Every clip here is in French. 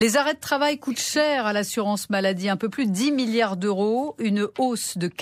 Les arrêts de travail coûtent cher à l'assurance maladie, un peu plus de 10 milliards d'euros, une hausse de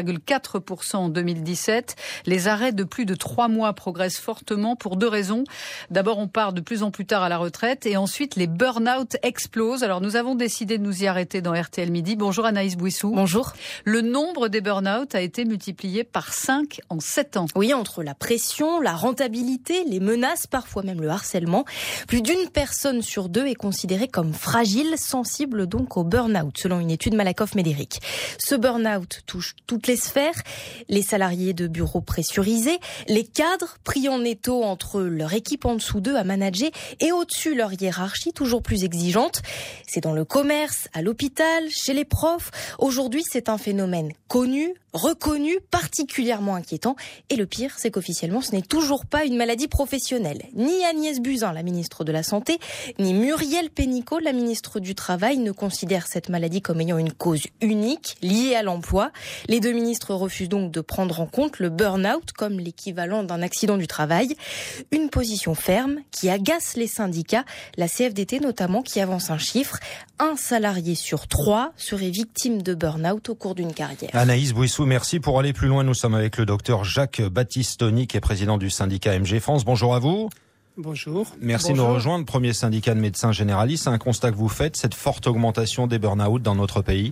4,4% en 2017. Les arrêts de plus de 3 mois progressent fortement pour deux raisons. D'abord, on part de plus en plus tard à la retraite et ensuite, les burn-out explosent. Alors, nous avons décidé de nous y arrêter dans RTL Midi. Bonjour Anaïs Bouissou. Bonjour. Le nombre des burn-out a été multiplié par 5 en 7 ans. Oui, entre la pression, la rentabilité, les menaces, parfois même le harcèlement, plus d'une personne sur deux est considérée comme fragile, sensible donc au burn-out, selon une étude Malakoff-Médéric. Ce burn-out touche toutes les sphères, les salariés de bureaux pressurisés, les cadres pris en étau entre leur équipe en dessous d'eux à manager et au-dessus leur hiérarchie toujours plus exigeante. C'est dans le commerce, à l'hôpital, chez les profs. Aujourd'hui, c'est un phénomène connu, reconnu, particulièrement inquiétant. Et le pire, c'est qu'officiellement, ce n'est toujours pas une maladie professionnelle. Ni Agnès Buzyn, la ministre de la Santé, ni Muriel Pénicaud, la ministre du Travail, ne considèrent cette maladie comme ayant une cause unique, liée à l'emploi. Les deux ministres refusent donc de prendre en compte le burn-out comme l'équivalent d'un accident du travail. Une position ferme qui agace les syndicats, la CFDT notamment, qui avance un chiffre. Un salarié sur 3 serait victime de burn-out au cours d'une carrière. Anaïs Bouissou, merci. Pour aller plus loin, nous sommes avec le docteur Jacques Battistoni, qui est président du syndicat MG France. Bonjour à vous. Bonjour. Merci de nous rejoindre. Premier syndicat de médecins généralistes. C'est un constat que vous faites, cette forte augmentation des burn-out dans notre pays?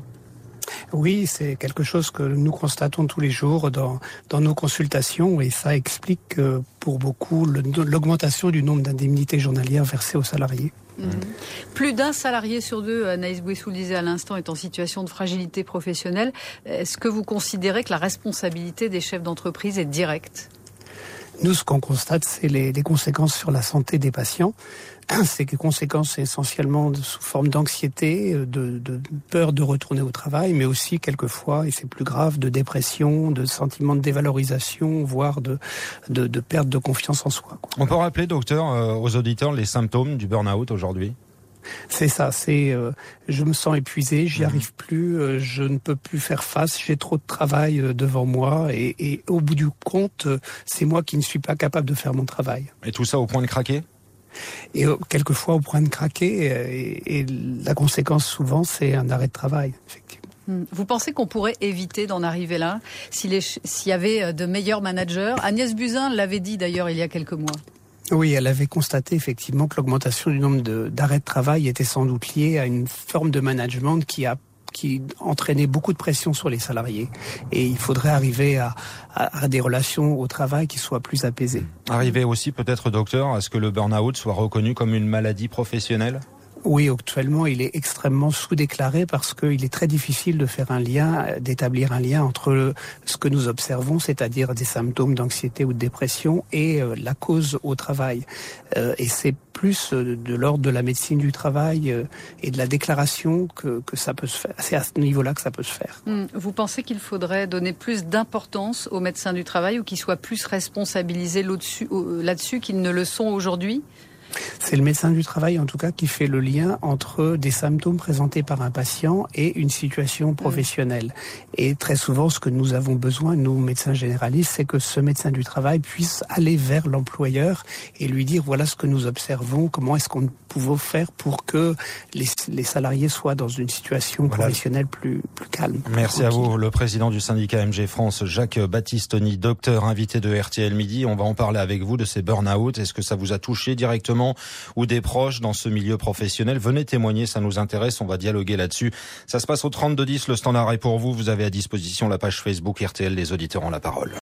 Oui, c'est quelque chose que nous constatons tous les jours dans nos consultations et ça explique pour beaucoup l'augmentation du nombre d'indemnités journalières versées aux salariés. Plus d'un salarié sur deux, Anaïs Bouissou le disait à l'instant, est en situation de fragilité professionnelle. Est-ce que vous considérez que la responsabilité des chefs d'entreprise est directe ? Nous, ce qu'on constate, c'est les conséquences sur la santé des patients. C'est des conséquences essentiellement sous forme d'anxiété, de peur de retourner au travail, mais aussi quelquefois, et c'est plus grave, de dépression, de sentiment de dévalorisation, voire de perte de confiance en soi. On peut rappeler, docteur, aux auditeurs les symptômes du burn-out aujourd'hui ? C'est ça, je me sens épuisé, j'y arrive plus, je ne peux plus faire face, j'ai trop de travail devant moi et au bout du compte, c'est moi qui ne suis pas capable de faire mon travail. Et tout ça au point de craquer ? Et quelqueuvfois au point de craquer et la conséquence souvent c'est un arrêt de travail, effectivement. Vous pensez qu'on pourrait éviter d'en arriver là s'il y avait de meilleurs managers ? Agnès Buzyn l'avait dit d'ailleurs il y a quelques mois. Oui, elle avait constaté effectivement que l'augmentation du nombre d'arrêts de travail était sans doute liée à une forme de management qui entraînait beaucoup de pression sur les salariés. Et il faudrait arriver à des relations au travail qui soient plus apaisées. Arriver aussi peut-être, docteur, à ce que le burn-out soit reconnu comme une maladie professionnelle ? Oui, actuellement, il est extrêmement sous-déclaré parce qu'il est très difficile d'établir un lien entre ce que nous observons, c'est-à-dire des symptômes d'anxiété ou de dépression, et la cause au travail. Et c'est plus de l'ordre de la médecine du travail et de la déclaration que ça peut se faire. C'est à ce niveau-là que ça peut se faire. Vous pensez qu'il faudrait donner plus d'importance aux médecins du travail ou qu'ils soient plus responsabilisés là-dessus qu'ils ne le sont aujourd'hui ? C'est le médecin du travail, en tout cas, qui fait le lien entre des symptômes présentés par un patient et une situation professionnelle. Et très souvent, ce que nous avons besoin, nous, médecins généralistes, c'est que ce médecin du travail puisse aller vers l'employeur et lui dire, voilà ce que nous observons, comment est-ce qu'on peut faire pour que les salariés soient dans une situation professionnelle plus calme. Merci à vous, le président du syndicat MG France, Jacques Battistoni, docteur invité de RTL Midi. On va en parler avec vous de ces burn-out. Est-ce que ça vous a touché directement ou des proches dans ce milieu professionnel? Venez témoigner, ça nous intéresse, on va dialoguer là-dessus. Ça se passe au 3210, le standard est pour vous. Vous avez à disposition la page Facebook RTL, les auditeurs ont la parole.